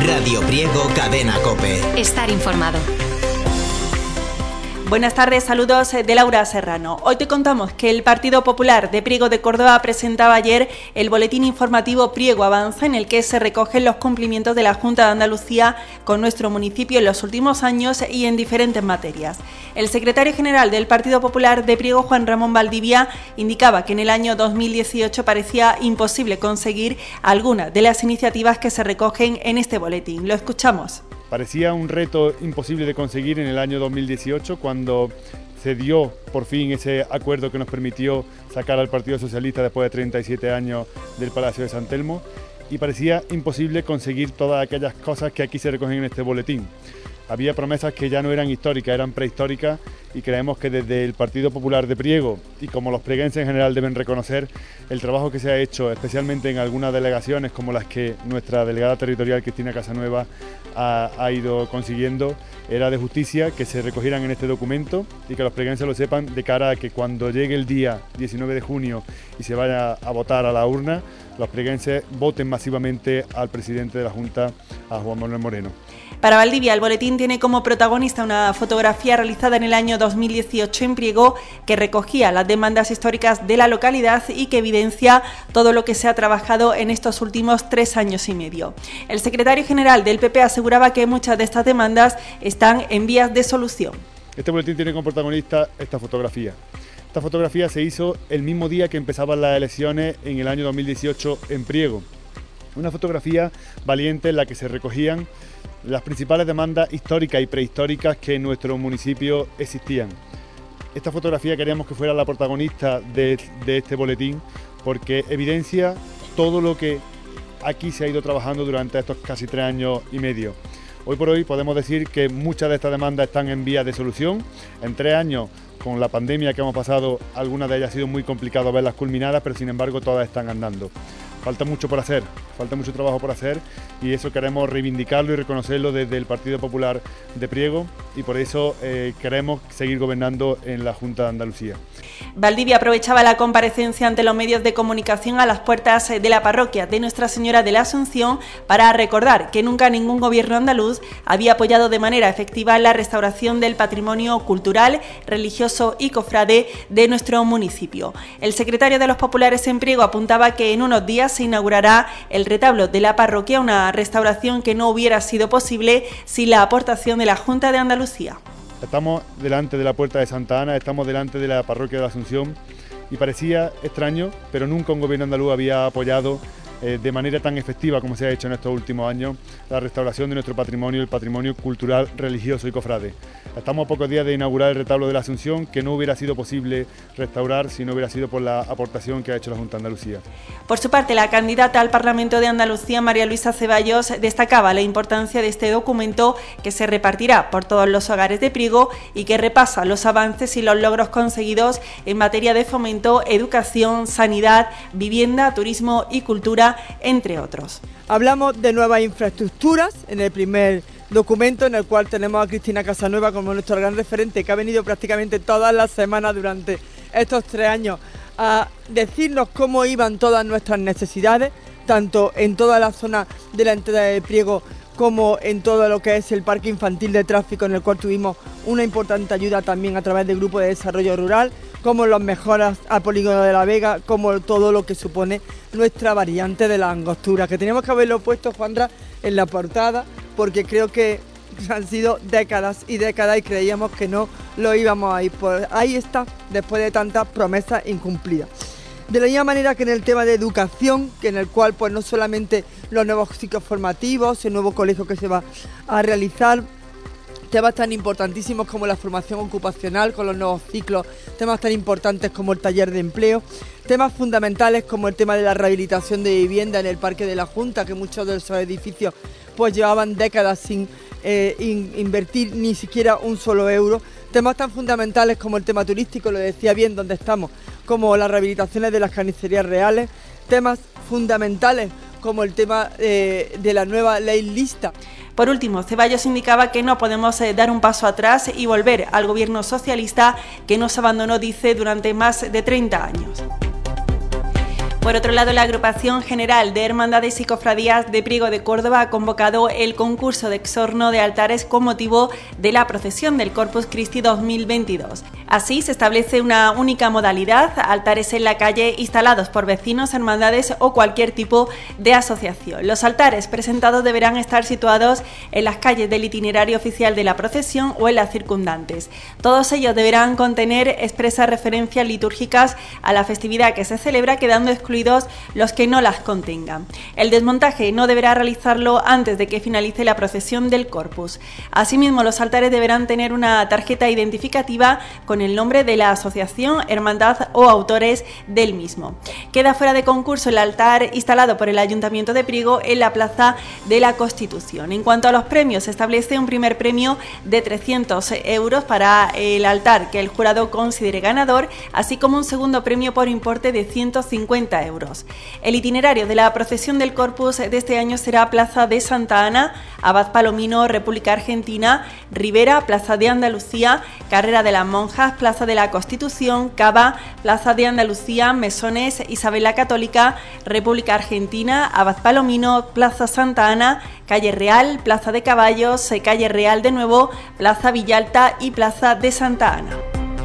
Radio Priego, Cadena COPE. Estar informado. Buenas tardes, saludos de Laura Serrano. Hoy te contamos que el Partido Popular de Priego de Córdoba presentaba ayer el boletín informativo Priego Avanza, en el que se recogen los cumplimientos de la Junta de Andalucía con nuestro municipio en los últimos años y en diferentes materias. El secretario general del Partido Popular de Priego, Juan Ramón Valdivia, indicaba que en el año 2018 parecía imposible conseguir alguna de las iniciativas que se recogen en este boletín. Lo escuchamos. Parecía un reto imposible de conseguir en el año 2018, cuando se dio por fin ese acuerdo que nos permitió sacar al Partido Socialista después de 37 años del Palacio de San Telmo, y parecía imposible conseguir todas aquellas cosas que aquí se recogen en este boletín. Había promesas que ya no eran históricas, eran prehistóricas, y creemos que desde el Partido Popular de Priego, y como los prieguenses en general deben reconocer, el trabajo que se ha hecho, especialmente en algunas delegaciones como las que nuestra delegada territorial Cristina Casanueva ha ido consiguiendo, era de justicia que se recogieran en este documento y que los prieguenses lo sepan, de cara a que cuando llegue el día 19 de junio y se vaya a votar a la urna, los prieguenses voten masivamente al presidente de la Junta, a Juan Manuel Moreno. Para Valdivia, el boletín tiene como protagonista una fotografía realizada en el año 2018 en Priego, que recogía las demandas históricas de la localidad y que evidencia todo lo que se ha trabajado en estos últimos 3 años y medio. El secretario general del PP aseguraba que muchas de estas demandas están en vías de solución. Este boletín tiene como protagonista esta fotografía. Esta fotografía se hizo el mismo día que empezaban las elecciones en el año 2018 en Priego. Una fotografía valiente en la que se recogían las principales demandas históricas y prehistóricas que en nuestro municipio existían. Esta fotografía queríamos que fuera la protagonista de este boletín, porque evidencia todo lo que aquí se ha ido trabajando durante estos casi 3 años y medio. Hoy por hoy podemos decir que muchas de estas demandas están en vías de solución. En 3 años, con la pandemia que hemos pasado, algunas de ellas ha sido muy complicado verlas culminadas, pero sin embargo todas están andando. Falta mucho por hacer, falta mucho trabajo por hacer, y eso queremos reivindicarlo y reconocerlo desde el Partido Popular de Priego, y por eso queremos seguir gobernando en la Junta de Andalucía. Valdivia aprovechaba la comparecencia ante los medios de comunicación a las puertas de la parroquia de Nuestra Señora de la Asunción para recordar que nunca ningún gobierno andaluz había apoyado de manera efectiva la restauración del patrimonio cultural, religioso y cofrade de nuestro municipio. El secretario de los Populares en Priego apuntaba que en unos días se inaugurará el retablo de la parroquia, una restauración que no hubiera sido posible sin la aportación de la Junta de Andalucía. Estamos delante de la puerta de Santa Ana, estamos delante de la parroquia de la Asunción, y parecía extraño, pero nunca un gobierno andaluz había apoyado de manera tan efectiva como se ha hecho en estos últimos años la restauración de nuestro patrimonio, el patrimonio cultural, religioso y cofrade. Estamos a pocos días de inaugurar el retablo de la Asunción, que no hubiera sido posible restaurar si no hubiera sido por la aportación que ha hecho la Junta de Andalucía. Por su parte, la candidata al Parlamento de Andalucía, María Luisa Ceballos, destacaba la importancia de este documento, que se repartirá por todos los hogares de Priego y que repasa los avances y los logros conseguidos en materia de fomento, educación, sanidad, vivienda, turismo y cultura, entre otros. Hablamos de nuevas infraestructuras en el primer documento, en el cual tenemos a Cristina Casanueva como nuestro gran referente, que ha venido prácticamente todas las semanas durante estos 3 años a decirnos cómo iban todas nuestras necesidades, tanto en toda la zona de la entrada de Priego como en todo lo que es el parque infantil de tráfico, en el cual tuvimos una importante ayuda también a través del Grupo de Desarrollo Rural, como las mejoras al polígono de La Vega, como todo lo que supone nuestra variante de la Angostura, que teníamos que haberlo puesto, Juanra, en la portada, porque creo que han sido décadas y décadas y creíamos que no lo íbamos a ir. Pues ahí está, después de tantas promesas incumplidas. De la misma manera que en el tema de educación, que en el cual pues no solamente los nuevos ciclos formativos, el nuevo colegio que se va a realizar, temas tan importantísimos como la formación ocupacional con los nuevos ciclos, temas tan importantes como el taller de empleo, temas fundamentales como el tema de la rehabilitación de vivienda en el Parque de la Junta, que muchos de esos edificios pues llevaban décadas sin invertir ni siquiera un solo euro, temas tan fundamentales como el tema turístico, lo decía bien donde estamos, como las rehabilitaciones de las carnicerías reales, temas fundamentales como el tema de la nueva ley lista. Por último, Ceballos indicaba que no podemos dar un paso atrás y volver al gobierno socialista que nos abandonó, dice, durante más de 30 años. Por otro lado, la Agrupación General de Hermandades y Cofradías de Priego de Córdoba ha convocado el concurso de exorno de altares con motivo de la procesión del Corpus Christi 2022. Así, se establece una única modalidad: altares en la calle instalados por vecinos, hermandades o cualquier tipo de asociación. Los altares presentados deberán estar situados en las calles del itinerario oficial de la procesión o en las circundantes. Todos ellos deberán contener expresas referencias litúrgicas a la festividad que se celebra, quedando excluidos los que no las contengan. El desmontaje no deberá realizarlo antes de que finalice la procesión del Corpus. Asimismo, los altares deberán tener una tarjeta identificativa con el nombre de la asociación, hermandad o autores del mismo. Queda fuera de concurso el altar instalado por el Ayuntamiento de Priego en la Plaza de la Constitución. En cuanto a los premios, se establece un primer premio de 300 euros para el altar que el jurado considere ganador, así como un segundo premio por importe de 150 euros. El itinerario de la procesión del Corpus de este año será Plaza de Santa Ana, Abad Palomino, República Argentina, Rivera, Plaza de Andalucía, Carrera de las Monjas, Plaza de la Constitución, Cava, Plaza de Andalucía, Mesones, Isabel la Católica, República Argentina, Abad Palomino, Plaza Santa Ana, Calle Real, Plaza de Caballos, Calle Real de nuevo, Plaza Villalta y Plaza de Santa Ana.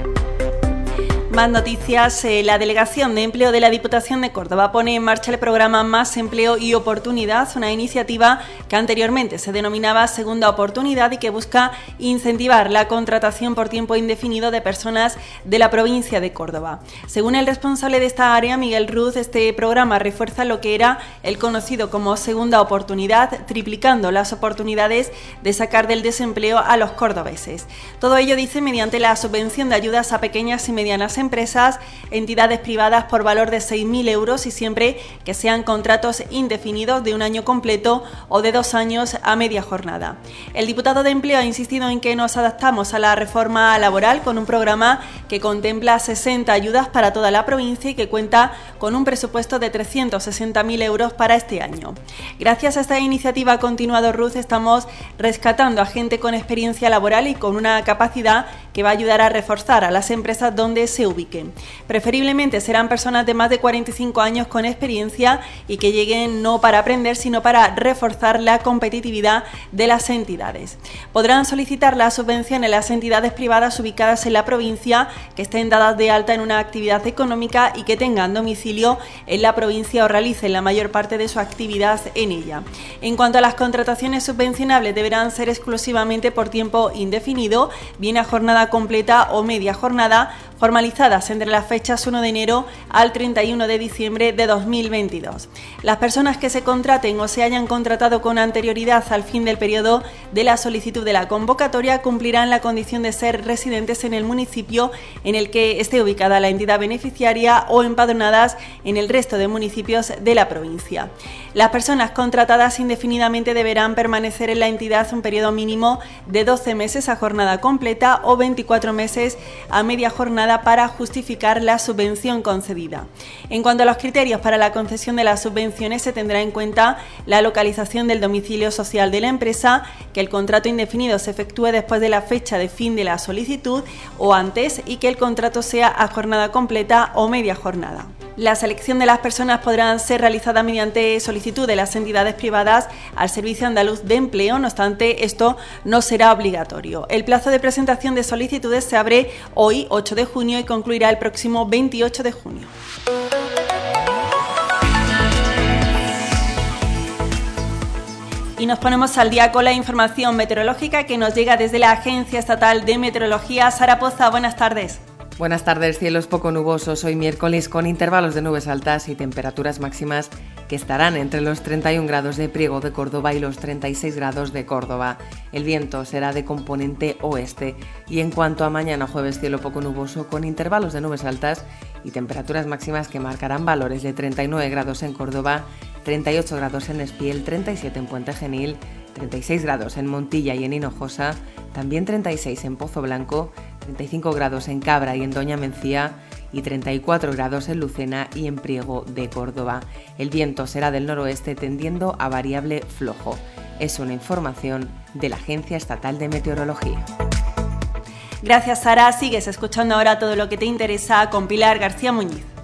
Más noticias. La Delegación de Empleo de la Diputación de Córdoba pone en marcha el programa Más Empleo y Oportunidad, una iniciativa que anteriormente se denominaba Segunda Oportunidad y que busca incentivar la contratación por tiempo indefinido de personas de la provincia de Córdoba. Según el responsable de esta área, Miguel Ruz, este programa refuerza lo que era el conocido como Segunda Oportunidad, triplicando las oportunidades de sacar del desempleo a los cordobeses. Todo ello, dice, mediante la subvención de ayudas a pequeñas y medianas empresas, entidades privadas por valor de 6.000 euros y siempre que sean contratos indefinidos de un año completo o de 2 años a media jornada. El diputado de Empleo ha insistido en que nos adaptamos a la reforma laboral con un programa que contempla 60 ayudas para toda la provincia y que cuenta con un presupuesto de 360.000 euros para este año. Gracias a esta iniciativa, ha continuado Ruz, estamos rescatando a gente con experiencia laboral y con una capacidad que va a ayudar a reforzar a las empresas donde se ubiquen. Preferiblemente serán personas de más de 45 años con experiencia y que lleguen no para aprender, sino para reforzar la competitividad de las entidades. Podrán solicitar la subvención en las entidades privadas ubicadas en la provincia que estén dadas de alta en una actividad económica y que tengan domicilio en la provincia o realicen la mayor parte de su actividad en ella. En cuanto a las contrataciones subvencionables, deberán ser exclusivamente por tiempo indefinido, bien a jornada completa o media jornada, formalizadas entre las fechas 1 de enero al 31 de diciembre de 2022. Las personas que se contraten o se hayan contratado con anterioridad al fin del periodo de la solicitud de la convocatoria cumplirán la condición de ser residentes en el municipio en el que esté ubicada la entidad beneficiaria o empadronadas en el resto de municipios de la provincia. Las personas contratadas indefinidamente deberán permanecer en la entidad un periodo mínimo de 12 meses a jornada completa o 24 meses a media jornada para justificar la subvención concedida. En cuanto a los criterios para la concesión de las subvenciones, se tendrá en cuenta la localización del domicilio social de la empresa, que el contrato indefinido se efectúe después de la fecha de fin de la solicitud o antes y que el contrato sea a jornada completa o media jornada. La selección de las personas podrá ser realizada mediante solicitud de las entidades privadas al Servicio Andaluz de Empleo, no obstante, esto no será obligatorio. El plazo de presentación de solicitudes se abre hoy, 8 de junio, y concluirá el próximo 28 de junio. Y nos ponemos al día con la información meteorológica que nos llega desde la Agencia Estatal de Meteorología. Sara Poza, buenas tardes. Buenas tardes, cielos poco nubosos hoy miércoles con intervalos de nubes altas y temperaturas máximas que estarán entre los 31 grados de Priego de Córdoba y los 36 grados de Córdoba. El viento será de componente oeste y en cuanto a mañana jueves, cielo poco nuboso con intervalos de nubes altas y temperaturas máximas que marcarán valores de 39 grados en Córdoba, 38 grados en Espiel, 37 en Puente Genil, 36 grados en Montilla y en Hinojosa, también 36 en Pozo Blanco, 35 grados en Cabra y en Doña Mencía y 34 grados en Lucena y en Priego de Córdoba. El viento será del noroeste tendiendo a variable flojo. Es una información de la Agencia Estatal de Meteorología. Gracias, Sara. Sigues escuchando ahora todo lo que te interesa con Pilar García Muñiz.